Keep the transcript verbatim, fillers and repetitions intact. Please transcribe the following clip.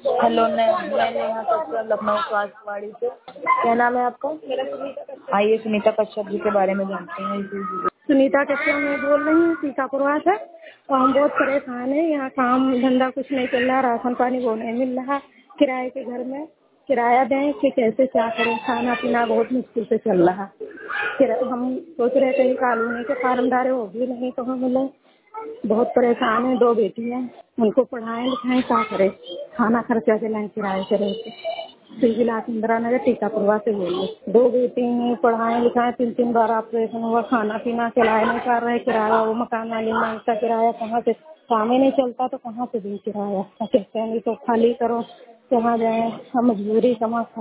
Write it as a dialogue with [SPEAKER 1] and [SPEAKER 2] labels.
[SPEAKER 1] Hello, मैं मैं नेहा कश्यप लखनऊ स्वास्थ्यवाड़ी से। क्या नाम है आपका? मेरा सुनीता कश्यप। आइए सुनीता कश्यप जी के बारे में जानते हैं।
[SPEAKER 2] सुनीता कश्यप मैं बोल रही हूँ सीतापुरवा से। और हम बहुत परेशान हैं। यहाँ काम धंधा कुछ नहीं चल रहा, राशन पानी वो नहीं मिल रहा, किराए के घर में किराया दें कि कैसे क्या करें, खाना पीना बहुत मुश्किल से चल रहा। फिर हम सोच रहे कहीं कॉलोनी के फार्म डारे वो भी नहीं कहाँ मिले। बहुत परेशान है। दो बेटी हैं, उनको पढ़ाएं लिखाएं क्या करें, खाना खर्चा चलाएं किराए से रह के। सिविल इंदिरा नगर टीकापुरवा से बोलिए। दो बेटी हैं, पढ़ाएं लिखाएं, तीन तीन बार ऑपरेशन हुआ, खाना पीना चलाए नहीं पा रहे, किराया वो मकान वाली मांगता किराया कहाँ से, काम ही नहीं चलता तो कहाँ से दें किराया। कहते हैं नहीं तो खाली करो, कहाँ जाए, हम मजबूरी कमा